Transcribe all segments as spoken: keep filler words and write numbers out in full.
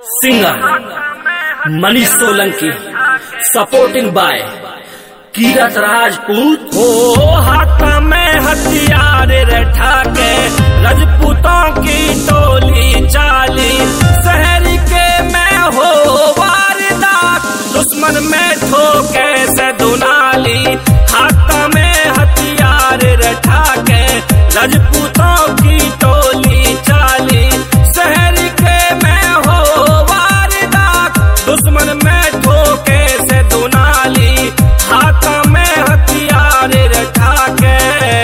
Singer Manish Solanki, supporting by Kirat Rajput. हो हाथ में हथियार रखा के राजपूतों की टोली चाली, शहर के में हो वारदात, दुश्मन में ठोके से दुनाली। हाथ में हथियार रखा के राजपूतों की टोली चाली, शहर के में हो वारदात, दुश्मन में ठोके से दुनाली। हाथ में हथियार रखा के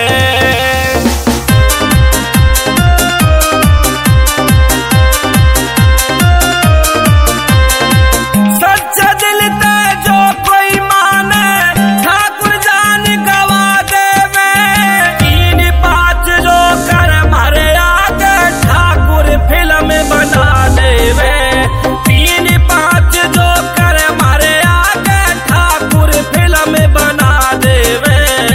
सच्चा दिल ते जो कोई माने, ठाकुर जान गवा देवे। तीन पाँच जो कर मारे आगे, ठाकुर फिल्म बना देवे। तीन पाँच जो कर मारे आगे, ठाकुर फिल्म बना देवे।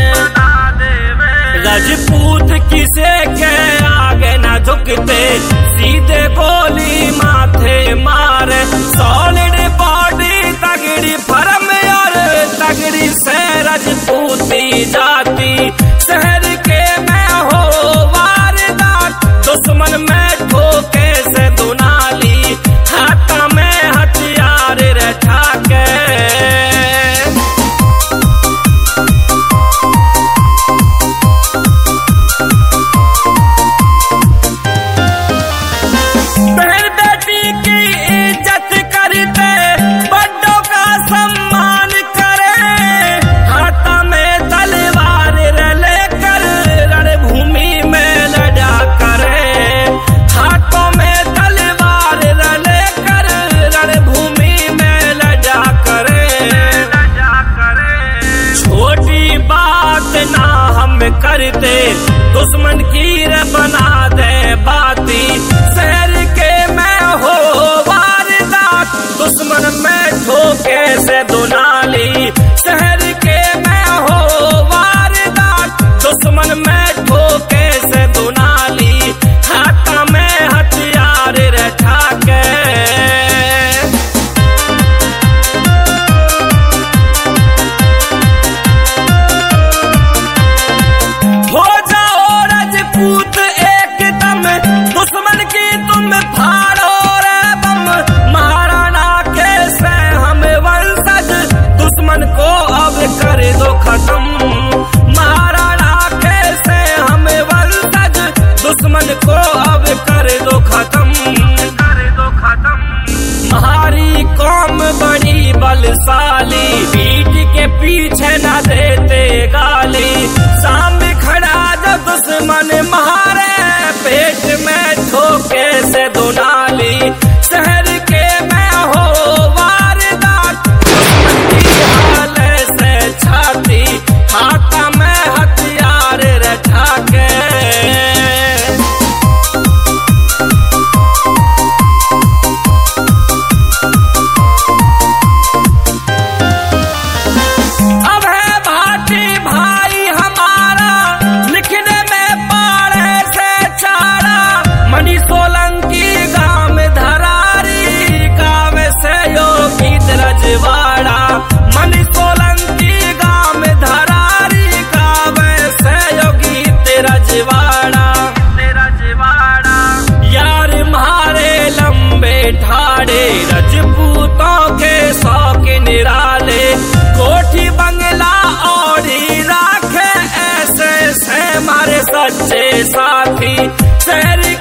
राजपूत किसे के आगे न झुकते, सीधे गोली माथे मारे। सॉलिड बॉडी तगड़ी फर्म और तगड़ी से राजपूती जाती, शहर के में हो वारदात, दुश्मन में ठोके से दुनाली। हाथ में हथियार रखा के बहन बेटी की इज्जत करते, बड़ों का सम्मान करे। हाथ में तलवार लेकर रणभूमि में लड़ा करे। हाथों में तलवार लेकर रणभूमि में लड़ा करे। छोटी बात ना हम करते, दुश्मन की बना दे बाती, शहर के में हो वारदात, दुश्मन में ठोके से दुनाली। शहर के में हो वारदात, दुश्मन में ठोके से दुनाली। हाथ में हथियार रखा के हो जाओ राजपूत एकदम, दुश्मन की तुम फाड़ो रे बम। महाराणा के से हम वंशज, दुश्मन को अब कर दो खत्म। महाराणा के से हम वंशज, दुश्मन को अब कर दो खत्म। कर दो खत्म। हमारी कौम बड़ी बलशाली, पीठ के पीछे न देते गाली। सामने खड़ा जो दुश्मन मारे, पेट में ठोके से दुनाली। शहर के में हो वारदात, दुश्मन की हाल से छाती। हाथ में हथियार रखा के अब है भाटी भाई हमारा, लिखने में पाड़े से चारा। मनीष सोलंकी गांव धरारी, गांव से योगी रजवाड़ा। मनीष सोलंकी गांव धरारी, गांव से योगी रजवाड़ा। यार मारे लंबे ठाड़े, राजपूतों के शौक निराले। कोठी बंगला और राखे, ऐसे से हमारे सच्चे साथी। शहर